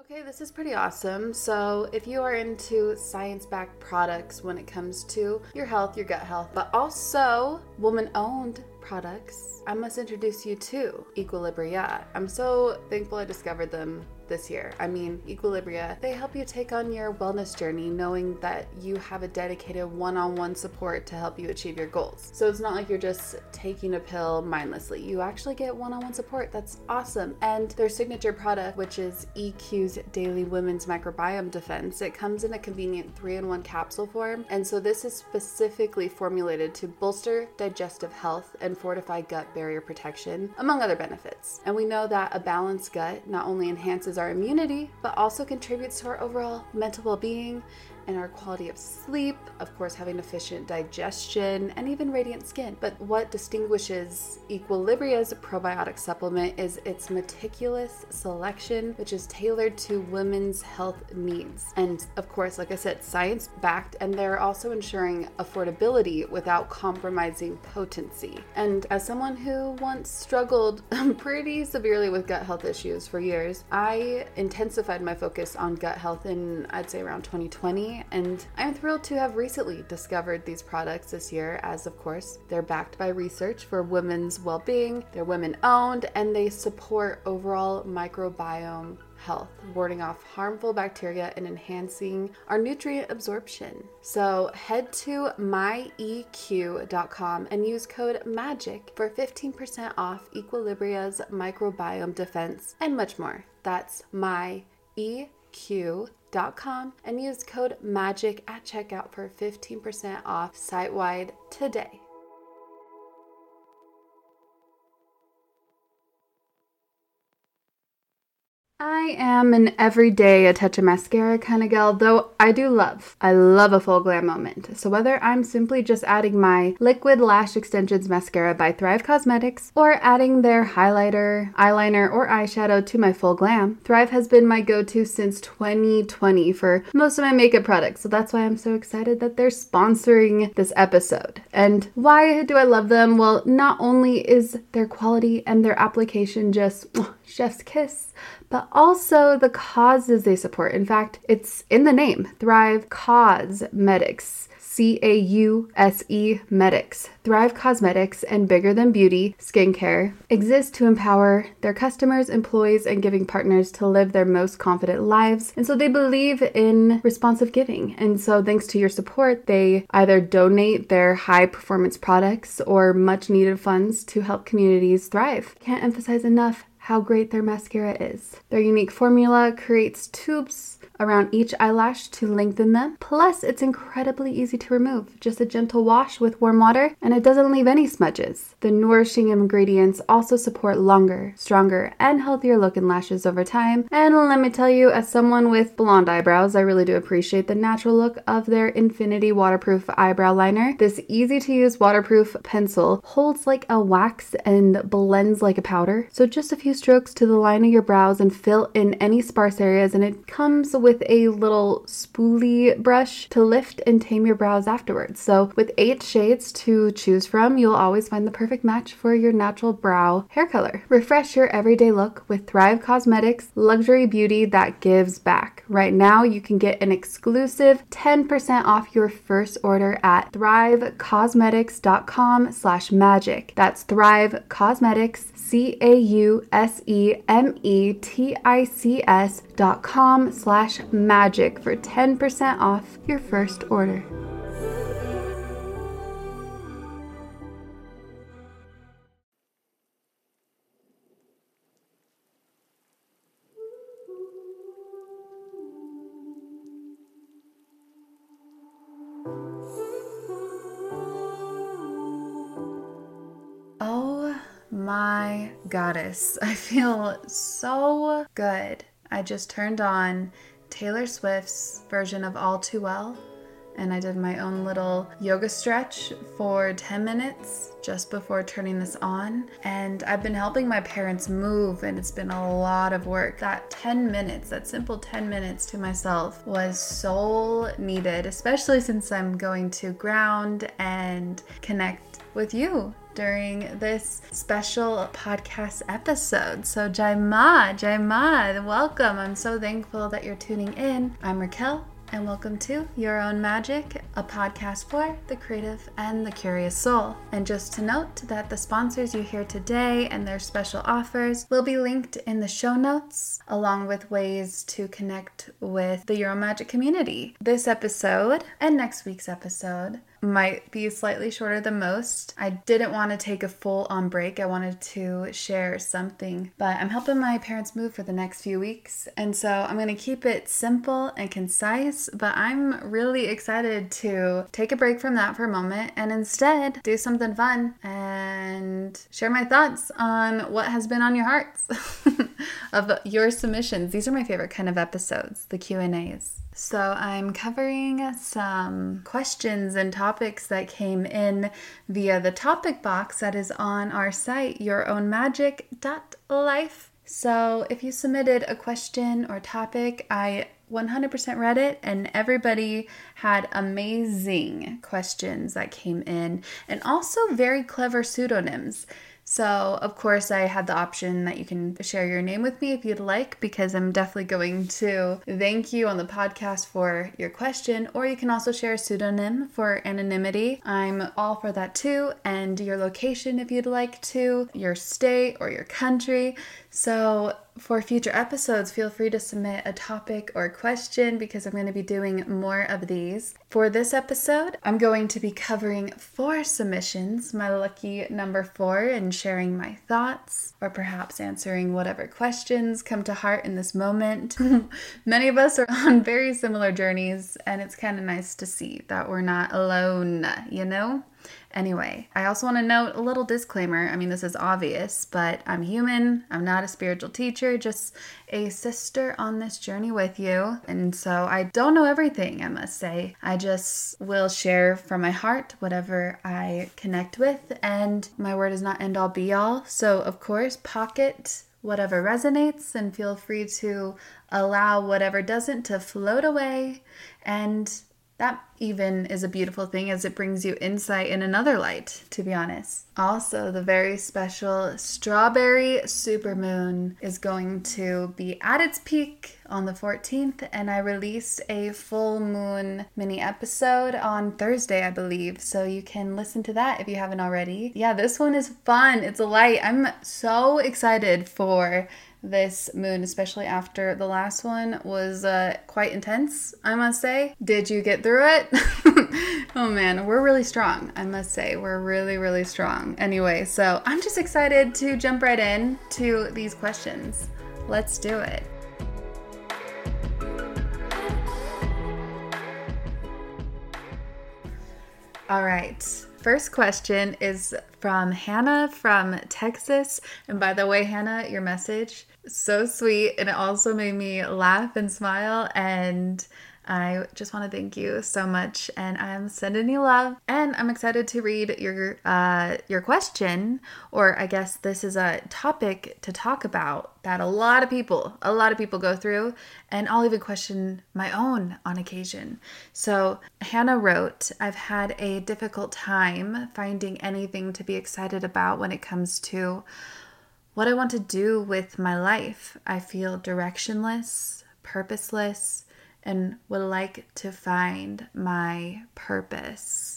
Okay, this is pretty awesome. So if you are into science-backed products when it comes to your health, your gut health, but also woman-owned products, I must introduce you to Equilibria. I'm so thankful I discovered them this year. Equilibria, they help you take on your wellness journey knowing that you have a dedicated one-on-one support to help you achieve your goals. So it's not like you're just taking a pill mindlessly. You actually get one-on-one support. That's awesome. And their signature product, which is EQ's Daily Women's Microbiome Defense, it comes in a convenient 3-in-1 capsule form. And so this is specifically formulated to bolster digestive health and fortify gut barrier protection, among other benefits. And we know that a balanced gut not only enhances our immunity, but also contributes to our overall mental well-being and our quality of sleep, of course, having efficient digestion and even radiant skin. But what distinguishes Equilibria's probiotic supplement is its meticulous selection, which is tailored to women's health needs. And of course, like I said, science-backed, and they're also ensuring affordability without compromising potency. And as someone who once struggled pretty severely with gut health issues for years, I intensified my focus on gut health in, I'd say, around 2020. And I'm thrilled to have recently discovered these products this year, as of course, they're backed by research for women's well-being, they're women-owned, and they support overall microbiome health, warding off harmful bacteria and enhancing our nutrient absorption. So head to myeq.com and use code MAGIC for 15% off Equilibria's microbiome defense and much more. That's myeq.com and use code MAGIC at checkout for 15% off site-wide today. I am an everyday a touch of mascara kind of gal, though I love a full glam moment. So whether I'm simply just adding my Liquid Lash Extensions mascara by Thrive Causemetics or adding their highlighter, eyeliner, or eyeshadow to my full glam, Thrive has been my go-to since 2020 for most of my makeup products. So that's why I'm so excited that they're sponsoring this episode. And why do I love them? Well, not only is their quality and their application just chef's kiss, but also the causes they support. In fact, it's in the name, Thrive Causemetics. C-A-U-S-E Medics. Thrive Causemetics and Bigger Than Beauty Skincare exist to empower their customers, employees, and giving partners to live their most confident lives. And so they believe in responsive giving. And so thanks to your support, they either donate their high performance products or much needed funds to help communities thrive. Can't emphasize enough how great their mascara is. Their unique formula creates tubes around each eyelash to lengthen them. Plus, it's incredibly easy to remove. Just a gentle wash with warm water, and it doesn't leave any smudges. The nourishing ingredients also support longer, stronger, and healthier looking lashes over time. And let me tell you, as someone with blonde eyebrows, I really do appreciate the natural look of their Infinity Waterproof Eyebrow Liner. This easy-to-use waterproof pencil holds like a wax and blends like a powder. So just a few strokes to the line of your brows and fill in any sparse areas, and it comes with a little spoolie brush to lift and tame your brows afterwards. So with 8 shades to choose from, you'll always find the perfect match for your natural brow hair color. Refresh your everyday look with Thrive Causemetics luxury beauty that gives back. Right now, you can get an exclusive 10% off your first order at thrivecausemetics.com/magic. That's Thrive Causemetics, CAUSEMETICS.com/magic for 10% off your first order. Oh my goddess, I feel so good. I just turned on Taylor Swift's version of All Too Well, and I did my own little yoga stretch for 10 minutes just before turning this on. And I've been helping my parents move, and it's been a lot of work. That 10 minutes, that simple 10 minutes to myself was so needed, especially since I'm going to ground and connect with you during this special podcast episode. So Jai Ma, welcome. I'm so thankful that you're tuning in. I'm Raquel, and welcome to Your Own Magic, a podcast for the creative and the curious soul. And just to note that the sponsors you hear today and their special offers will be linked in the show notes, along with ways to connect with the Your Own Magic community. This episode and next week's episode might be slightly shorter than most. I didn't want to take a full-on break. I wanted to share something, but I'm helping my parents move for the next few weeks, and so I'm going to keep it simple and concise, but I'm really excited to take a break from that for a moment and instead do something fun and share my thoughts on what has been on your hearts of your submissions. These are my favorite kind of episodes, the Q&As. So I'm covering some questions and topics that came in via the topic box that is on our site, yourownmagic.life. So if you submitted a question or topic, I 100% read it, and everybody had amazing questions that came in, and also very clever pseudonyms. So, of course, I had the option that you can share your name with me if you'd like, because I'm definitely going to thank you on the podcast for your question, or you can also share a pseudonym for anonymity. I'm all for that too, and your location if you'd like to, your state or your country. So for future episodes, feel free to submit a topic or question because I'm going to be doing more of these. For this episode, I'm going to be covering 4 submissions, my lucky number 4, and sharing my thoughts or perhaps answering whatever questions come to heart in this moment. Many of us are on very similar journeys, and it's kind of nice to see that we're not alone, you know? Anyway, I also want to note a little disclaimer. I mean, this is obvious, but I'm human. I'm not a spiritual teacher, just a sister on this journey with you. And so I don't know everything, I must say. I just will share from my heart whatever I connect with, and my word is not end all be all. So of course, pocket whatever resonates and feel free to allow whatever doesn't to float away. And that even is a beautiful thing as it brings you insight in another light, to be honest. Also, the very special strawberry supermoon is going to be at its peak on the 14th, and I released a full moon mini episode on Thursday, I believe, so you can listen to that if you haven't already. Yeah, this one is fun. It's a light. I'm so excited for this moon, especially after the last one was quite intense, I must say. Did you get through it? Oh man, we're really strong, I must say. We're really, really strong. Anyway, so I'm just excited to jump right in to these questions. Let's do it. All right. First question is from Hannah from Texas. And by the way, Hannah, your message, so sweet. And it also made me laugh and smile. And I just want to thank you so much. And I'm sending you love. And I'm excited to read your question. Or I guess this is a topic to talk about that a lot of people go through. And I'll even question my own on occasion. So Hannah wrote, I've had a difficult time finding anything to be excited about when it comes to what I want to do with my life. I feel directionless, purposeless, and would like to find my purpose.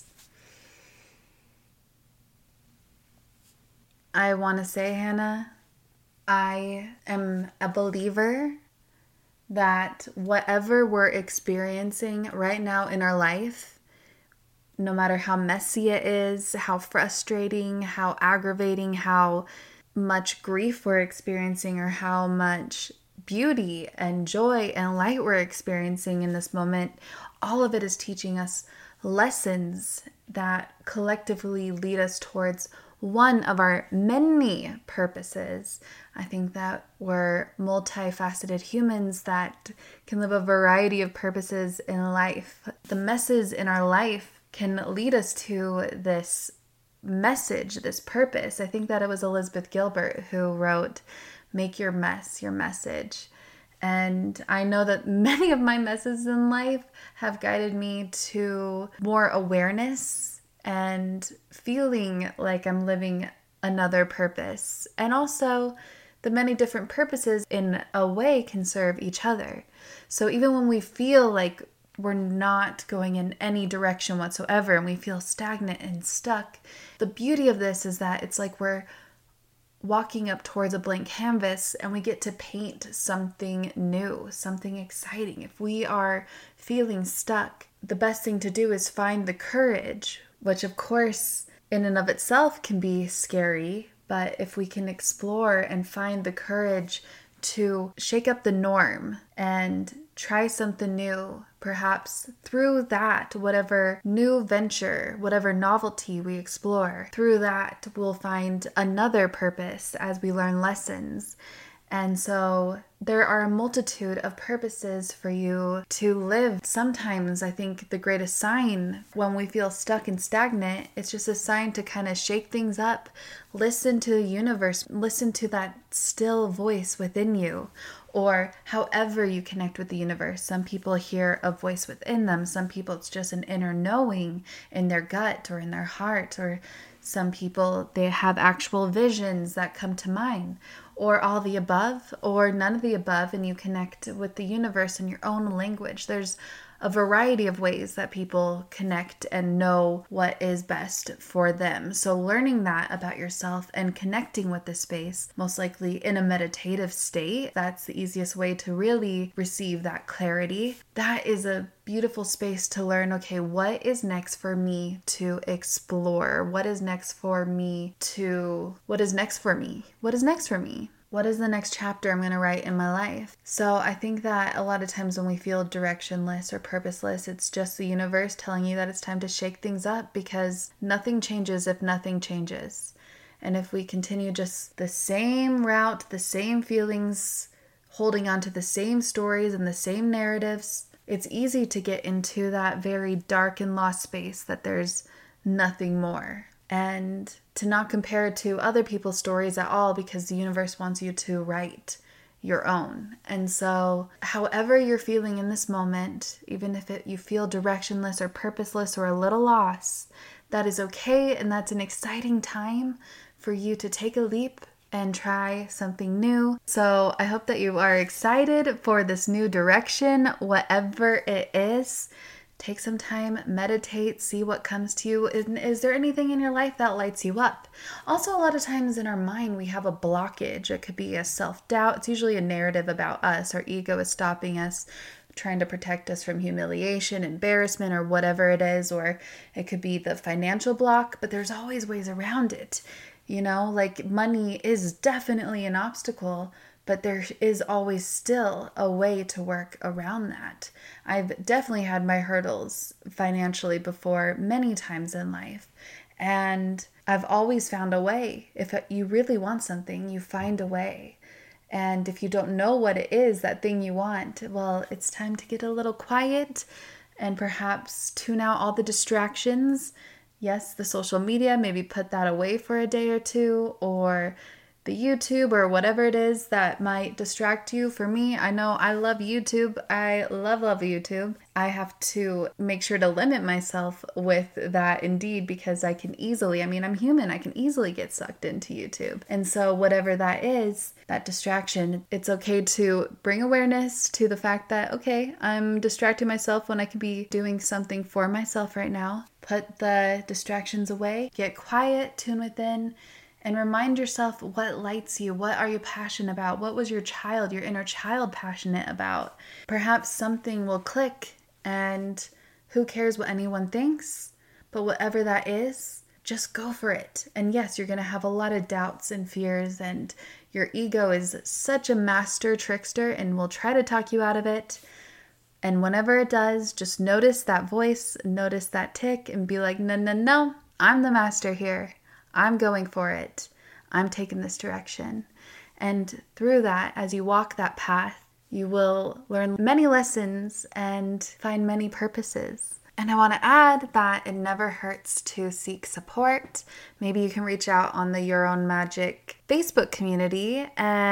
I want to say, Hannah, I am a believer that whatever we're experiencing right now in our life, no matter how messy it is, how frustrating, how aggravating, how much grief we're experiencing, or how much beauty and joy and light we're experiencing in this moment, all of it is teaching us lessons that collectively lead us towards one of our many purposes. I think that we're multifaceted humans that can live a variety of purposes in life. The messes in our life can lead us to this message, this purpose. I think that it was Elizabeth Gilbert who wrote, "Make your mess your message." And I know that many of my messes in life have guided me to more awareness and feeling like I'm living another purpose. And also, the many different purposes in a way can serve each other. So even when we feel like we're not going in any direction whatsoever and we feel stagnant and stuck, the beauty of this is that it's like we're walking up towards a blank canvas and we get to paint something new, something exciting. If we are feeling stuck, the best thing to do is find the courage, which of course in and of itself can be scary, but if we can explore and find the courage to shake up the norm and try something new, perhaps through that, whatever new venture, whatever novelty we explore, through that we'll find another purpose as we learn lessons. And so there are a multitude of purposes for you to live. Sometimes I think the greatest sign when we feel stuck and stagnant, it's just a sign to kind of shake things up. Listen to the universe, listen to that still voice within you, or however you connect with the universe. Some people hear a voice within them. Some people it's just an inner knowing in their gut or in their heart, or some people they have actual visions that come to mind, or all the above, or none of the above, and you connect with the universe in your own language. There's a variety of ways that people connect and know what is best for them. So learning that about yourself and connecting with the space, most likely in a meditative state, that's the easiest way to really receive that clarity. That is a beautiful space to learn, okay, what is next for me to explore? What is next for me? What is next for me? What is the next chapter I'm going to write in my life? So I think that a lot of times when we feel directionless or purposeless, it's just the universe telling you that it's time to shake things up, because nothing changes if nothing changes. And if we continue just the same route, the same feelings, holding on to the same stories and the same narratives, it's easy to get into that very dark and lost space that there's nothing more. And to not compare it to other people's stories at all, because the universe wants you to write your own. And so however you're feeling in this moment, even if you feel directionless or purposeless or a little lost, that is okay. And that's an exciting time for you to take a leap and try something new. So I hope that you are excited for this new direction, whatever it is. Take some time, meditate, see what comes to you. Is there anything in your life that lights you up? Also, a lot of times in our mind, we have a blockage. It could be a self-doubt. It's usually a narrative about us. Our ego is stopping us, trying to protect us from humiliation, embarrassment, or whatever it is. Or it could be the financial block, but there's always ways around it. You know, like money is definitely an obstacle, but there is always still a way to work around that. I've definitely had my hurdles financially before many times in life, and I've always found a way. If you really want something, you find a way. And if you don't know what it is, that thing you want, well, it's time to get a little quiet and perhaps tune out all the distractions. Yes, the social media, maybe put that away for a day or two, or the YouTube or whatever it is that might distract you. For me, I know I love YouTube. I love YouTube. I have to make sure to limit myself with that indeed, because I'm human. I can easily get sucked into YouTube. And so whatever that is, that distraction, it's okay to bring awareness to the fact that, okay, I'm distracting myself when I could be doing something for myself right now. Put the distractions away, get quiet, tune within, and remind yourself what lights you. What are you passionate about? What was your inner child passionate about? Perhaps something will click, and who cares what anyone thinks? But whatever that is, just go for it. And yes, you're going to have a lot of doubts and fears, and your ego is such a master trickster and will try to talk you out of it. And whenever it does, just notice that voice, notice that tick, and be like, no, I'm the master here. I'm going for it. I'm taking this direction. And through that, as you walk that path, you will learn many lessons and find many purposes. And I want to add that it never hurts to seek support. Maybe you can reach out on the Your Own Magic Facebook community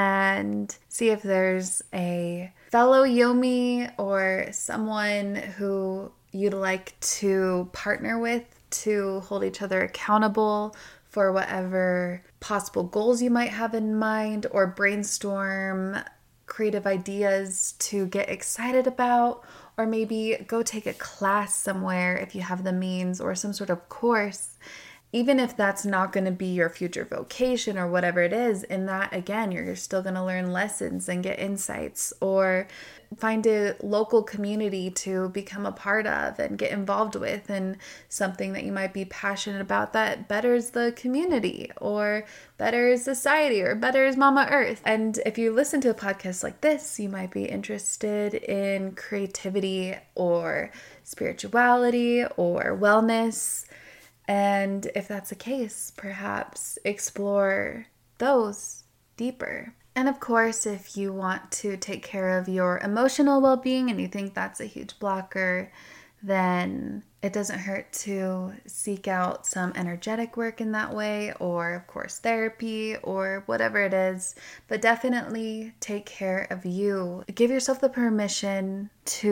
and see if there's a fellow Yomi or someone who you'd like to partner with to hold each other accountable for whatever possible goals you might have in mind, or brainstorm creative ideas to get excited about, or maybe go take a class somewhere if you have the means, or some sort of course. Even if that's not going to be your future vocation or whatever it is, in that, again, you're still going to learn lessons and get insights, or find a local community to become a part of and get involved with, and something that you might be passionate about that betters the community or betters society or betters Mama Earth. And if you listen to a podcast like this, you might be interested in creativity or spirituality or wellness. And if that's the case, perhaps explore those deeper. And of course, if you want to take care of your emotional well-being and you think that's a huge blocker, then it doesn't hurt to seek out some energetic work in that way, or of course therapy or whatever it is. But definitely take care of you. Give yourself the permission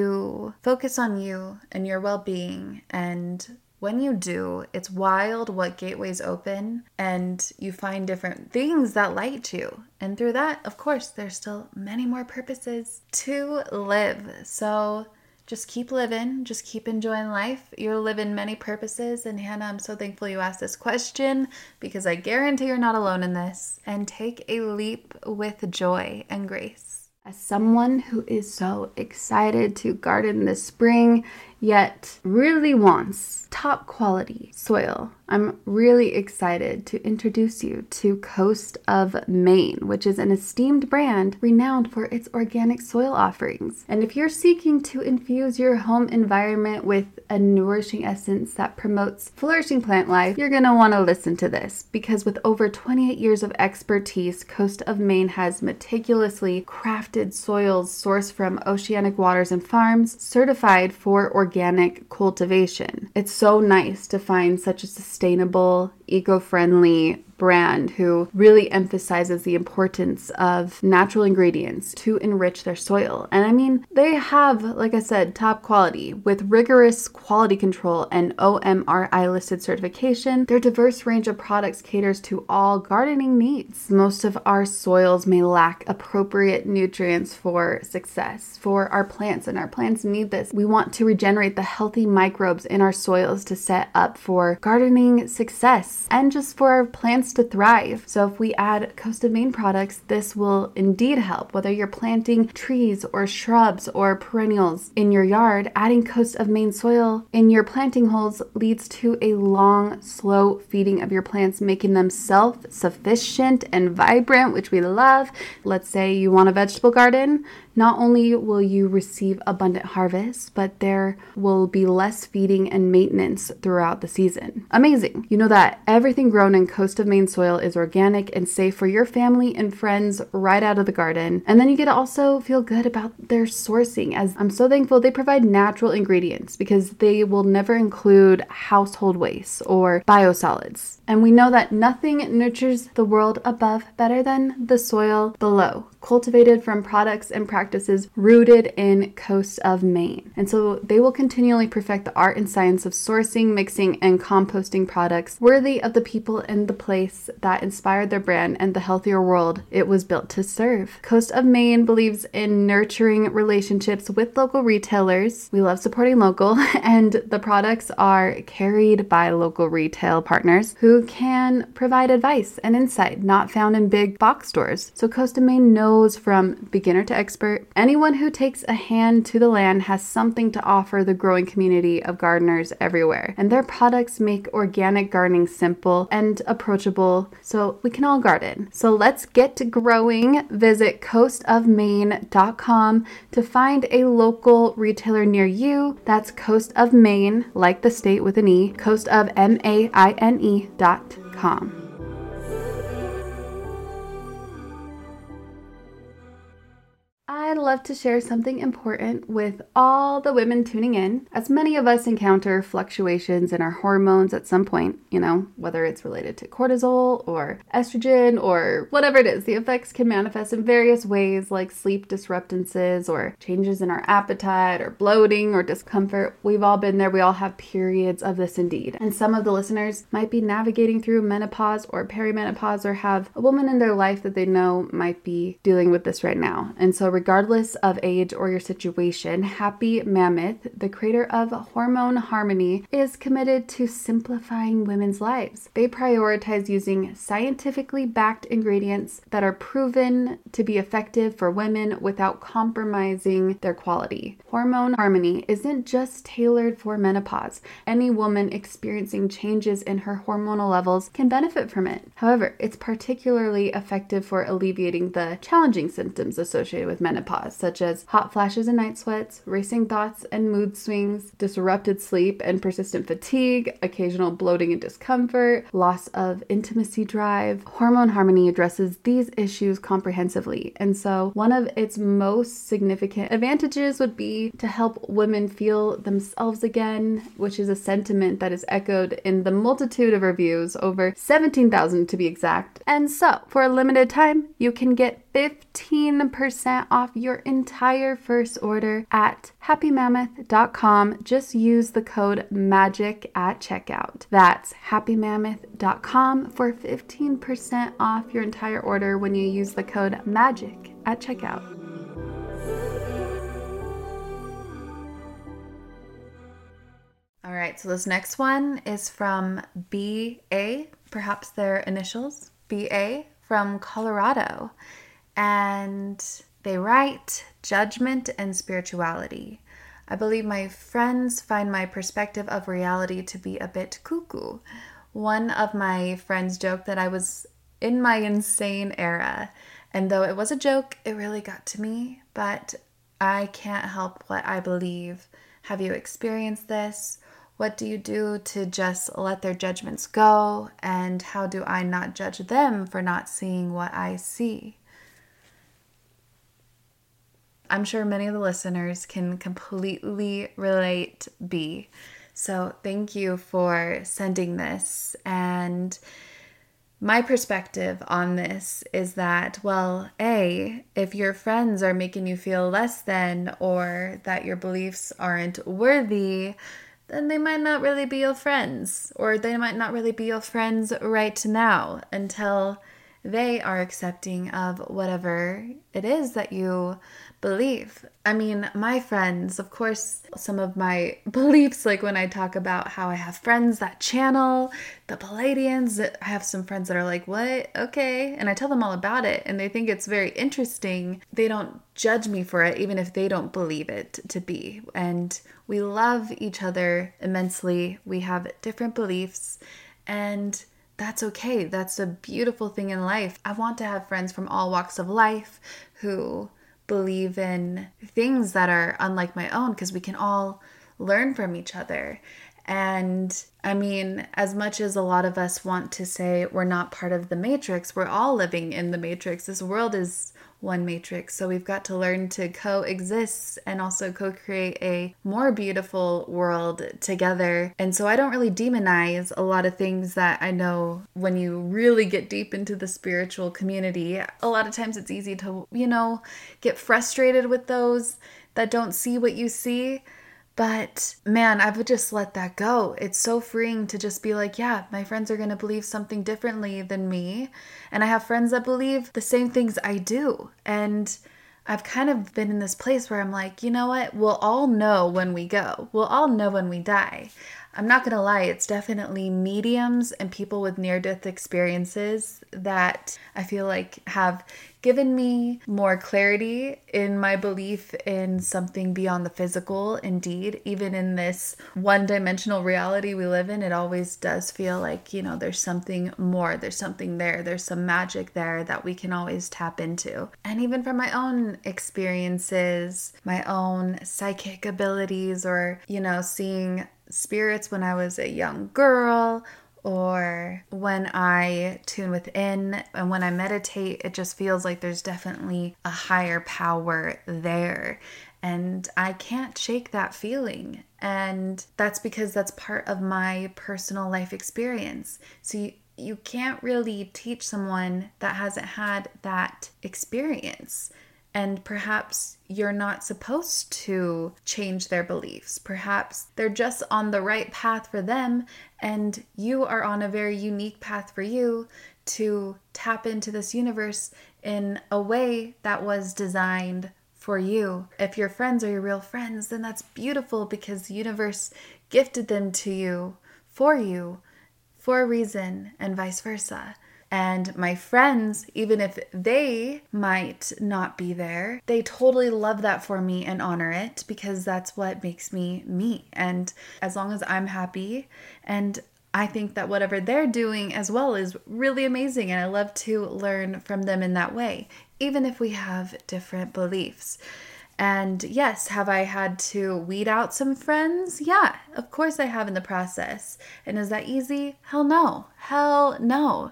to focus on you and your well-being. And when you do, it's wild what gateways open, and you find different things that light you. And through that, of course, there's still many more purposes to live. So just keep living, just keep enjoying life. You're living many purposes. And Hannah, I'm so thankful you asked this question, because I guarantee you're not alone in this. And take a leap with joy and grace. As someone who is so excited to garden this spring, yet really wants top quality soil, I'm really excited to introduce you to Coast of Maine, which is an esteemed brand renowned for its organic soil offerings. And if you're seeking to infuse your home environment with a nourishing essence that promotes flourishing plant life, you're going to want to listen to this, because with over 28 years of expertise, Coast of Maine has meticulously crafted soils sourced from oceanic waters and farms, certified for organic cultivation. It's so nice to find such a sustainable, eco-friendly brand who really emphasizes the importance of natural ingredients to enrich their soil. And I mean, they have, like I said, top quality with rigorous quality control and OMRI listed certification. Their diverse range of products caters to all gardening needs. Most of our soils may lack appropriate nutrients for success for our plants, and our plants need this. We want to regenerate the healthy microbes in our soils to set up for gardening success and just for our plants to thrive. So if we add Coast of Maine products, this will indeed help. Whether you're planting trees or shrubs or perennials in your yard, adding Coast of Maine soil in your planting holes leads to a long, slow feeding of your plants, making them self-sufficient and vibrant, which we love. Let's say you want a vegetable garden. Not only will you receive abundant harvest, but there will be less feeding and maintenance throughout the season. Amazing. You know that everything grown in Coast of Maine soil is organic and safe for your family and friends right out of the garden. And then you get to also feel good about their sourcing, as I'm so thankful they provide natural ingredients, because they will never include household waste or biosolids. And we know that nothing nurtures the world above better than the soil below, cultivated from products and practices rooted in Coast of Maine. And so they will continually perfect the art and science of sourcing, mixing, and composting products worthy of the people and the place that inspired their brand and the healthier world it was built to serve. Coast of Maine believes in nurturing relationships with local retailers. We love supporting local, and the products are carried by local retail partners who can provide advice and insight not found in big box stores. So Coast of Maine knows from beginner to expert, anyone who takes a hand to the land has something to offer the growing community of gardeners everywhere. And their products make organic gardening simple and approachable so we can all garden. So let's get to growing. Visit coastofmaine.com to find a local retailer near you. That's Coast of Maine, like the state with an E, coastofmaine.com. I I'd love to share something important with all the women tuning in, as many of us encounter fluctuations in our hormones at some point, whether it's related to cortisol or estrogen or whatever it is. The effects can manifest in various ways, like sleep disruptances or changes in our appetite or bloating or discomfort. We've all been there. We all have periods of this indeed. And some of the listeners might be navigating through menopause or perimenopause or have a woman in their life that they know might be dealing with this right now. And so regardless of age or your situation, Happy Mammoth, the creator of Hormone Harmony, is committed to simplifying women's lives. They prioritize using scientifically backed ingredients that are proven to be effective for women without compromising their quality. Hormone Harmony isn't just tailored for menopause. Any woman experiencing changes in her hormonal levels can benefit from it. However, it's particularly effective for alleviating the challenging symptoms associated with menopause, such as hot flashes and night sweats, racing thoughts and mood swings, disrupted sleep and persistent fatigue, occasional bloating and discomfort, loss of intimacy drive. Hormone Harmony addresses these issues comprehensively, and so one of its most significant advantages would be to help women feel themselves again, which is a sentiment that is echoed in the multitude of reviews, over 17,000 to be exact. And so, for a limited time, you can get 15% off your entire first order at happymammoth.com. Just use the code MAGIC at checkout. That's happymammoth.com for 15% off your entire order when you use the code MAGIC at checkout. All right, so this next one is from BA, perhaps their initials, BA from Colorado. And they write, "Judgment and spirituality. I believe my friends find my perspective of reality to be a bit cuckoo. One of my friends joked that I was in my insane era, and though it was a joke, it really got to me, but I can't help what I believe. Have you experienced this? What do you do to just let their judgments go? And how do I not judge them for not seeing what I see?" I'm sure many of the listeners can completely relate, B. So thank you for sending this. And my perspective on this is that, well, A, if your friends are making you feel less than or that your beliefs aren't worthy, then they might not really be your friends, or they might not really be your friends right now until they are accepting of whatever it is that you believe. I mean, my friends, of course, some of my beliefs, like when I talk about how I have friends that channel the Pleiadians, I have some friends that are like, what? Okay. And I tell them all about it, and they think it's very interesting. They don't judge me for it, even if they don't believe it to be. And we love each other immensely. We have different beliefs, and that's okay. That's a beautiful thing in life. I want to have friends from all walks of life who believe in things that are unlike my own, because we can all learn from each other. And I mean, as much as a lot of us want to say we're not part of the matrix, we're all living in the matrix. This world is one matrix. So we've got to learn to coexist and also co-create a more beautiful world together. And so I don't really demonize a lot of things that I know when you really get deep into the spiritual community. A lot of times it's easy to, get frustrated with those that don't see what you see. But man, I would just let that go. It's so freeing to just be like, yeah, my friends are going to believe something differently than me. And I have friends that believe the same things I do. And I've kind of been in this place where I'm like, you know what? We'll all know when we go. We'll all know when we die. I'm not going to lie, it's definitely mediums and people with near-death experiences that I feel like have given me more clarity in my belief in something beyond the physical. Indeed, even in this one-dimensional reality we live in, it always does feel like, there's something more, there's something there, there's some magic there that we can always tap into. And even from my own experiences, my own psychic abilities, or, seeing spirits when I was a young girl, or when I tune within and when I meditate, it just feels like there's definitely a higher power there. And I can't shake that feeling. And that's because that's part of my personal life experience. So you can't really teach someone that hasn't had that experience. And perhaps you're not supposed to change their beliefs. Perhaps they're just on the right path for them, and you are on a very unique path for you to tap into this universe in a way that was designed for you. If your friends are your real friends, then that's beautiful because the universe gifted them to you for a reason, and vice versa. And my friends, even if they might not be there, they totally love that for me and honor it because that's what makes me me. And as long as I'm happy, and I think that whatever they're doing as well is really amazing, and I love to learn from them in that way, even if we have different beliefs. And yes, have I had to weed out some friends? Yeah, of course I have in the process. And is that easy? Hell no. Hell no.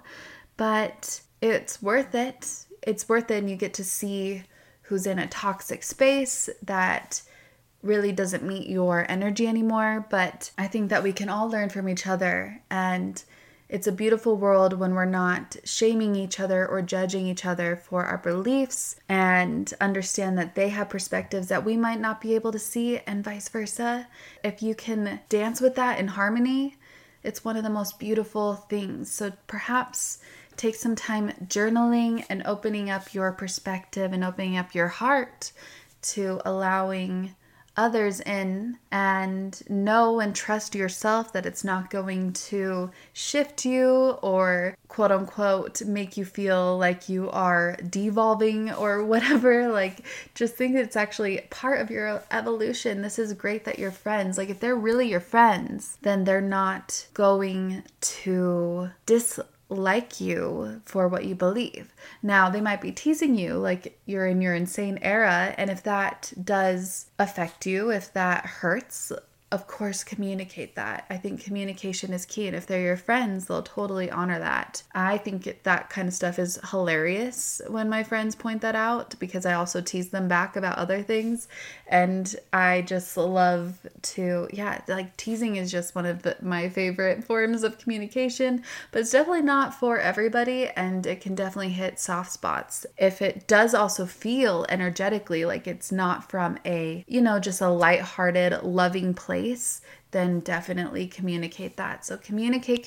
But it's worth it. It's worth it, and you get to see who's in a toxic space that really doesn't meet your energy anymore. But I think that we can all learn from each other, and it's a beautiful world when we're not shaming each other or judging each other for our beliefs, and understand that they have perspectives that we might not be able to see, and vice versa. If you can dance with that in harmony, it's one of the most beautiful things. So perhaps take some time journaling and opening up your perspective and opening up your heart to allowing others in, and know and trust yourself that it's not going to shift you or quote unquote make you feel like you are devolving or whatever. Like, just think that it's actually part of your evolution. This is great that you're friends. Like, if they're really your friends, then they're not going to dislike you for what you believe. Now, they might be teasing you like you're in your insane era, and if that does affect you, if that hurts, of course, communicate that. I think communication is key, and if they're your friends, they'll totally honor that. I think that kind of stuff is hilarious when my friends point that out, because I also tease them back about other things, and I just love to, like, teasing is just one of my favorite forms of communication, but it's definitely not for everybody, and it can definitely hit soft spots. If it does also feel energetically like it's not from a, just a lighthearted, loving place, then definitely communicate that. So communicate,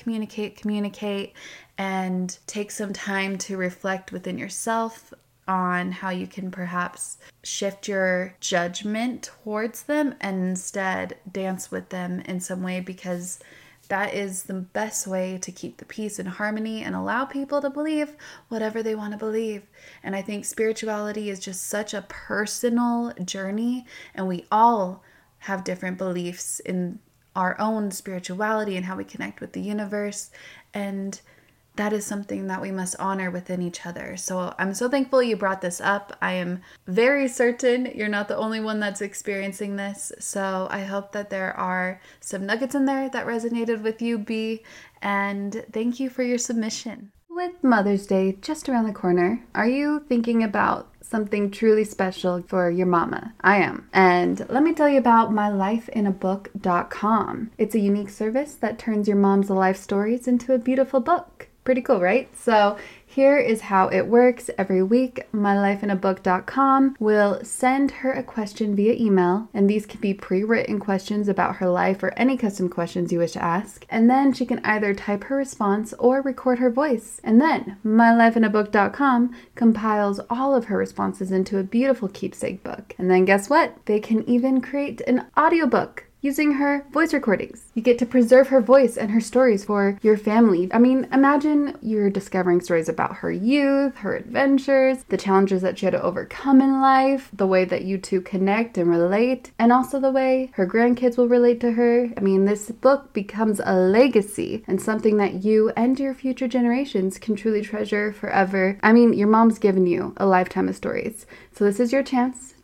and take some time to reflect within yourself on how you can perhaps shift your judgment towards them and instead dance with them in some way, because that is the best way to keep the peace and harmony and allow people to believe whatever they want to believe. And I think spirituality is just such a personal journey, and we all have different beliefs in our own spirituality and how we connect with the universe, and that is something that we must honor within each other. So I'm so thankful you brought this up. I am very certain you're not the only one that's experiencing this, so I hope that there are some nuggets in there that resonated with you, B, and thank you for your submission. With Mother's Day just around the corner, are you thinking about something truly special for your mama? I am. And let me tell you about mylifeinabook.com. It's a unique service that turns your mom's life stories into a beautiful book. Pretty cool, right? So here is how it works. Every week, mylifeinabook.com will send her a question via email, and these can be pre-written questions about her life or any custom questions you wish to ask. And then she can either type her response or record her voice. And then mylifeinabook.com compiles all of her responses into a beautiful keepsake book. And then guess what? They can even create an audiobook using her voice recordings. You get to preserve her voice and her stories for your family. I mean, imagine you're discovering stories about her youth, her adventures, the challenges that she had to overcome in life, the way that you two connect and relate, and also the way her grandkids will relate to her. I mean, this book becomes a legacy and something that you and your future generations can truly treasure forever. I mean, your mom's given you a lifetime of stories, so this is your chance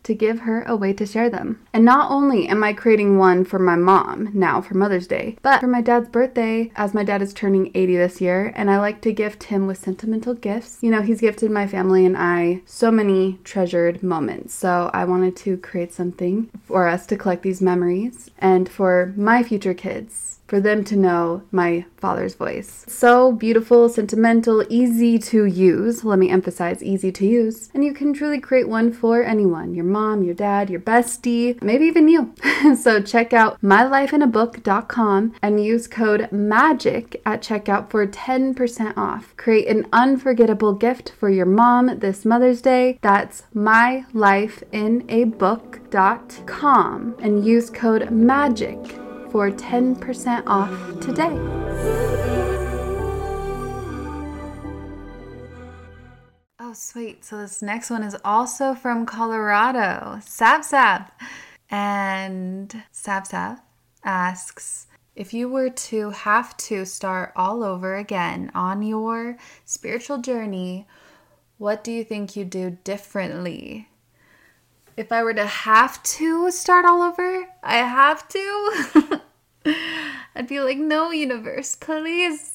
to give her a way to share them. And not only am I creating one for my mom now for Mother's Day, but for my dad's birthday, as my dad is turning 80 this year, and I like to gift him with sentimental gifts. You know, he's gifted my family and I so many treasured moments. So I wanted to create something for us to collect these memories and for my future kids, for them to know my father's voice. So beautiful, sentimental, easy to use. Let me emphasize easy to use. And you can truly create one for anyone, your mom, your dad, your bestie, maybe even you. So check out mylifeinabook.com and use code MAGIC at checkout for 10% off. Create an unforgettable gift for your mom this Mother's Day. That's mylifeinabook.com and use code MAGIC for 10% off today. Oh, sweet. So this next one is also from Colorado. Sab Sab. And Sab Sab asks, if you were to have to start all over again on your spiritual journey, what do you think you'd do differently? If I were to have to start all over, I have to. I'd be like, no, universe, please.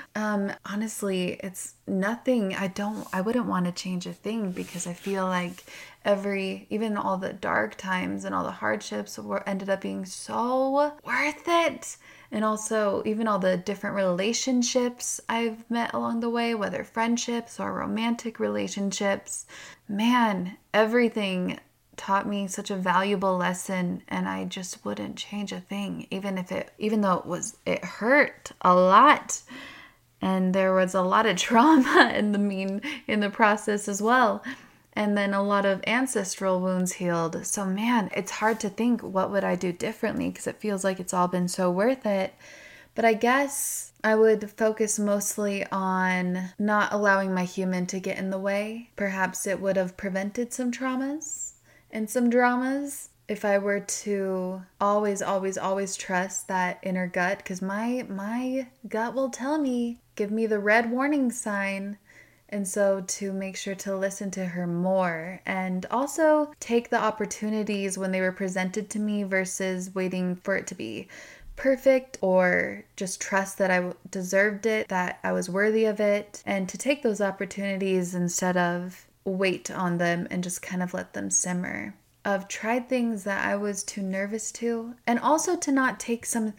Honestly, it's nothing. I wouldn't want to change a thing because I feel like even all the dark times and all the hardships ended up being so worth it. And also even all the different relationships I've met along the way, whether friendships or romantic relationships, man, everything taught me such a valuable lesson, and I just wouldn't change a thing, even though it hurt a lot, and there was a lot of trauma in the process as well, and then a lot of ancestral wounds healed. So man, it's hard to think what would I do differently because it feels like it's all been so worth it. But I guess I would focus mostly on not allowing my human to get in the way. Perhaps it would have prevented some traumas and some dramas if I were to always, always, always trust that inner gut, because my gut will tell me, give me the red warning sign. And so to make sure to listen to her more and also take the opportunities when they were presented to me versus waiting for it to be perfect, or just trust that I deserved it, that I was worthy of it, and to take those opportunities instead of wait on them and just kind of let them simmer. I've tried things that I was too nervous to, and also to not take some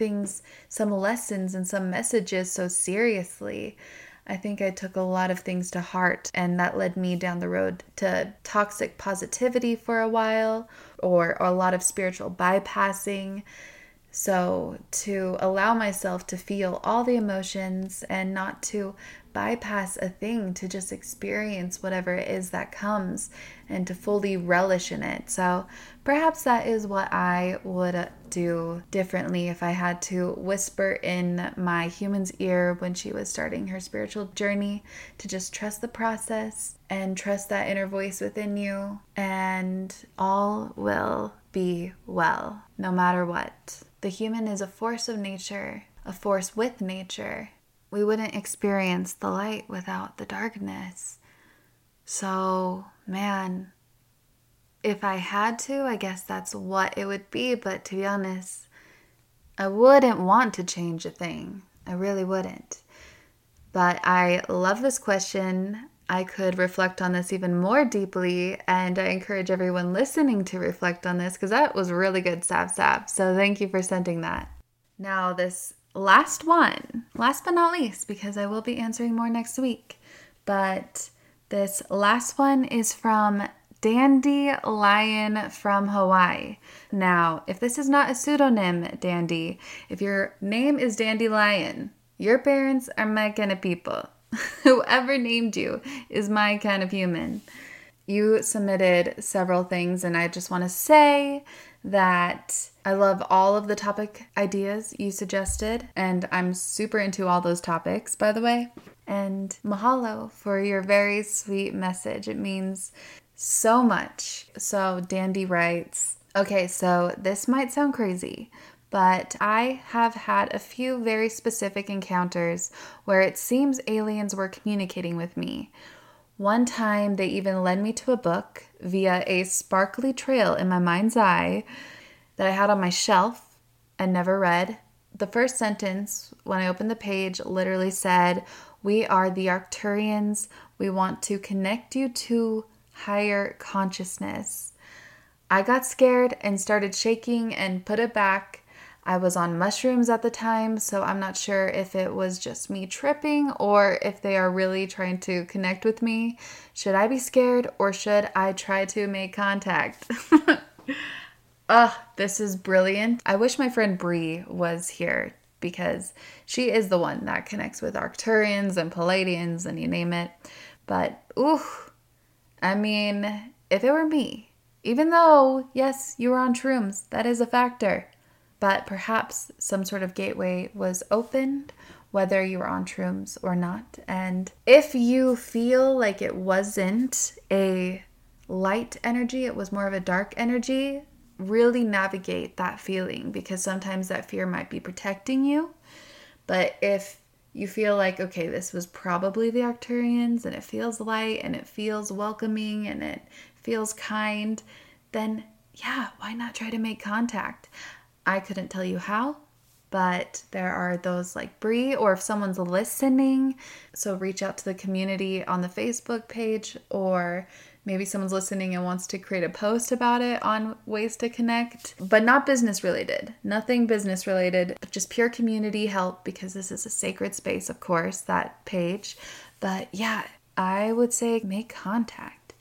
lessons and some messages so seriously. I think I took a lot of things to heart, and that led me down the road to toxic positivity for a while, or a lot of spiritual bypassing. So to allow myself to feel all the emotions and not to bypass a thing, to just experience whatever it is that comes and to fully relish in it. So perhaps that is what I would do differently if I had to whisper in my human's ear when she was starting her spiritual journey, to just trust the process and trust that inner voice within you, and all will be well, no matter what. The human is a force of nature, a force with nature. We wouldn't experience the light without the darkness. So, man, if I had to, I guess that's what it would be. But to be honest, I wouldn't want to change a thing. I really wouldn't. But I love this question. I could reflect on this even more deeply, and I encourage everyone listening to reflect on this because that was really good, Sab Sab. So thank you for sending that. Now this last one, last but not least, because I will be answering more next week, but this last one is from Dandelion from Hawaii. Now, if this is not a pseudonym, Dandy, if your name is Dandelion, your parents are my kind of people. Whoever named you is my kind of human. You submitted several things, and I just want to say that I love all of the topic ideas you suggested, and I'm super into all those topics, by the way. And mahalo for your very sweet message. It means so much. So Dandy writes, okay, so this might sound crazy, but I have had a few very specific encounters where it seems aliens were communicating with me. One time they even led me to a book via a sparkly trail in my mind's eye that I had on my shelf and never read. The first sentence, when I opened the page, literally said, "We are the Arcturians. We want to connect you to higher consciousness." I got scared and started shaking and put it back. I was on mushrooms at the time, so I'm not sure if it was just me tripping or if they are really trying to connect with me. Should I be scared or should I try to make contact? This is brilliant. I wish my friend Bree was here because she is the one that connects with Arcturians and Palladians and you name it. But, I mean, if it were me, even though, yes, you were on shrooms, that is a factor. But perhaps some sort of gateway was opened, whether you were on shrooms or not. And if you feel like it wasn't a light energy, it was more of a dark energy, really navigate that feeling because sometimes that fear might be protecting you. But if you feel like, okay, this was probably the Arcturians and it feels light and it feels welcoming and it feels kind, then yeah, why not try to make contact? I couldn't tell you how, but there are those like Bree, or if someone's listening, so reach out to the community on the Facebook page, or maybe someone's listening and wants to create a post about it on ways to connect, but not business related, nothing business related, but just pure community help because this is a sacred space, of course, that page. But yeah, I would say make contact.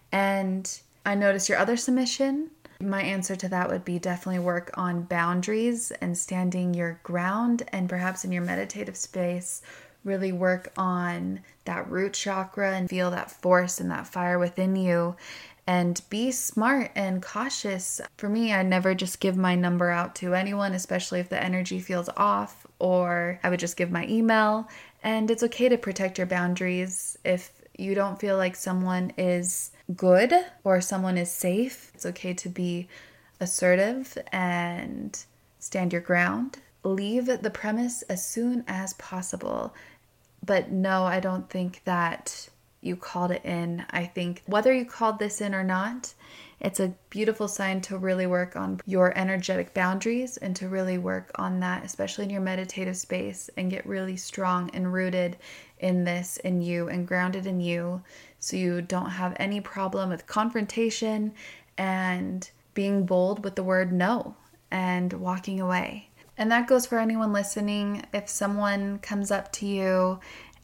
And I noticed your other submission. My answer to that would be definitely work on boundaries and standing your ground, and perhaps in your meditative space, really work on that root chakra and feel that force and that fire within you and be smart and cautious. For me, I never just give my number out to anyone, especially if the energy feels off, or I would just give my email. And it's okay to protect your boundaries if you don't feel like someone is good or someone is safe. It's okay to be assertive and stand your ground. Leave the premise as soon as possible. But no, I don't think that you called it in. I think whether you called this in or not, it's a beautiful sign to really work on your energetic boundaries and to really work on that, especially in your meditative space, and get really strong and rooted in this, in you, and grounded in you, so you don't have any problem with confrontation and being bold with the word no and walking away. And that goes for anyone listening. If someone comes up to you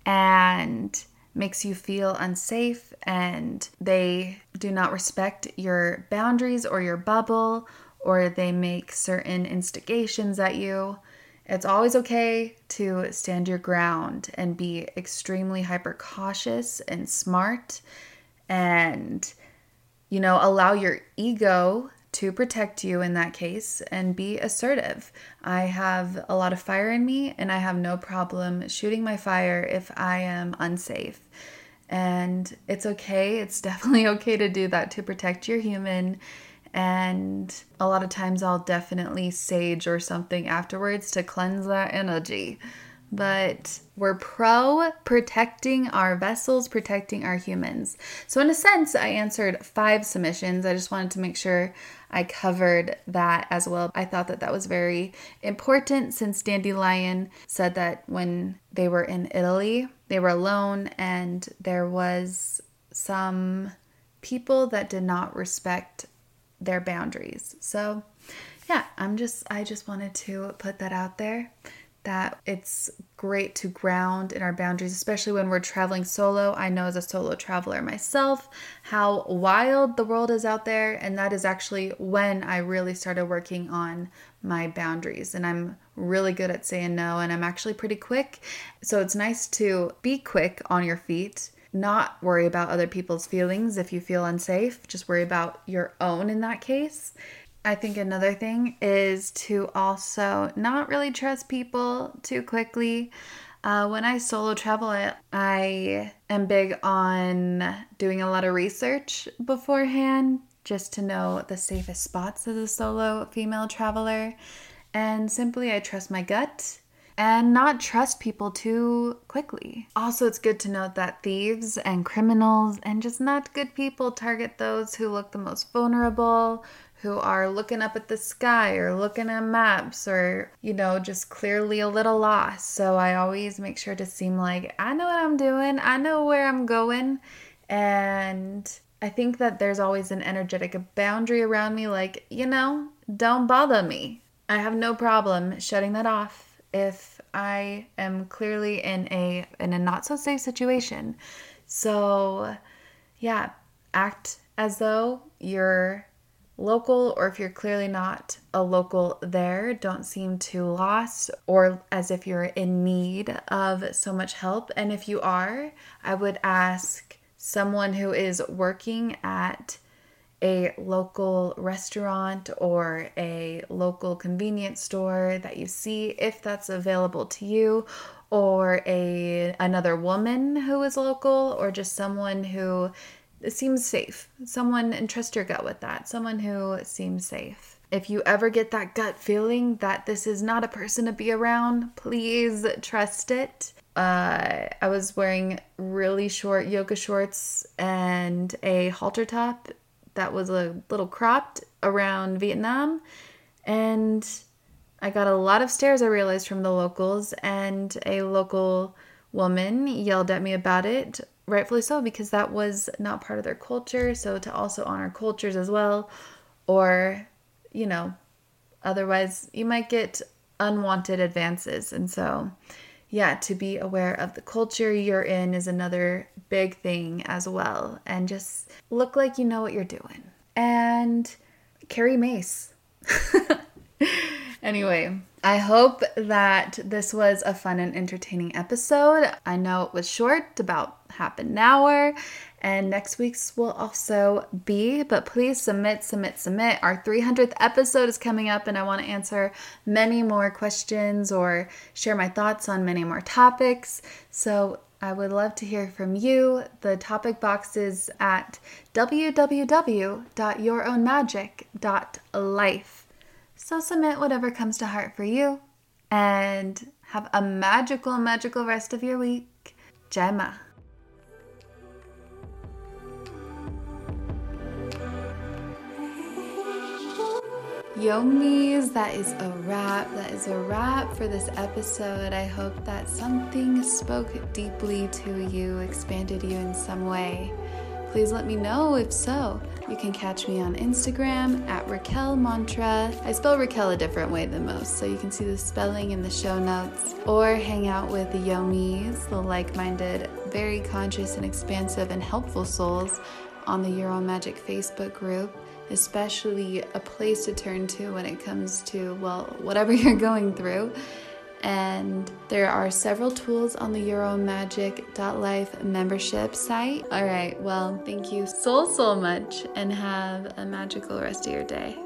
and makes you feel unsafe and they do not respect your boundaries or your bubble, or they make certain instigations at you, it's always okay to stand your ground and be extremely hyper cautious and smart and, allow your ego to protect you in that case and be assertive. I have a lot of fire in me and I have no problem shooting my fire if I am unsafe. And it's okay. It's definitely okay to do that to protect your human. And a lot of times I'll definitely sage or something afterwards to cleanse that energy. But we're pro protecting our vessels, protecting our humans. So in a sense, I answered 5 submissions. I just wanted to make sure I covered that as well. I thought that was very important since Dandelion said that when they were in Italy, they were alone and there was some people that did not respect their boundaries. So yeah, I just wanted to put that out there, that it's great to ground in our boundaries, especially when we're traveling solo. I know as a solo traveler myself how wild the world is out there, and that is actually when I really started working on my boundaries. And I'm really good at saying no, and I'm actually pretty quick. So it's nice to be quick on your feet, not worry about other people's feelings if you feel unsafe, just worry about your own in that case. I think another thing is to also not really trust people too quickly. When I solo travel, I am big on doing a lot of research beforehand just to know the safest spots as a solo female traveler. And simply I trust my gut and not trust people too quickly. Also, it's good to note that thieves and criminals and just not good people target those who look the most vulnerable, who are looking up at the sky or looking at maps or, just clearly a little lost. So I always make sure to seem like I know what I'm doing, I know where I'm going, and I think that there's always an energetic boundary around me, like, don't bother me. I have no problem shutting that off if I am clearly in a not so safe situation. So yeah, act as though you're local, or if you're clearly not a local there, don't seem too lost or as if you're in need of so much help. And if you are, I would ask someone who is working at a local restaurant or a local convenience store that you see if that's available to you, or another woman who is local, or just someone who seems safe. Someone, and trust your gut with that. Someone who seems safe. If you ever get that gut feeling that this is not a person to be around, please trust it. I was wearing really short yoga shorts and a halter top that was a little cropped around Vietnam, and I got a lot of stares, I realized, from the locals, and a local woman yelled at me about it. Rightfully so, because that was not part of their culture. So to also honor cultures as well, or, otherwise you might get unwanted advances. And so, yeah, to be aware of the culture you're in is another big thing as well. And just look like you know what you're doing. And carry mace. Anyway, I hope that this was a fun and entertaining episode. I know it was short, about half an hour, and next week's will also be, but please submit. Our 300th episode is coming up, and I want to answer many more questions or share my thoughts on many more topics. So I would love to hear from you. The topic box is at www.yourownmagic.life. So submit whatever comes to heart for you, and have a magical rest of your week. Gemma. Yomis, that is a wrap. That is a wrap for this episode. I hope that something spoke deeply to you, expanded you in some way. Please let me know if so. You can catch me on Instagram at Raquel Mantra. I spell Raquel a different way than most, so you can see the spelling in the show notes. Or hang out with the Yomis, the like-minded, very conscious and expansive and helpful souls on the Your Own Magic Facebook group, especially a place to turn to when it comes to, whatever you're going through. And there are several tools on the yourownmagic.life membership site. All right, thank you so much, and have a magical rest of your day.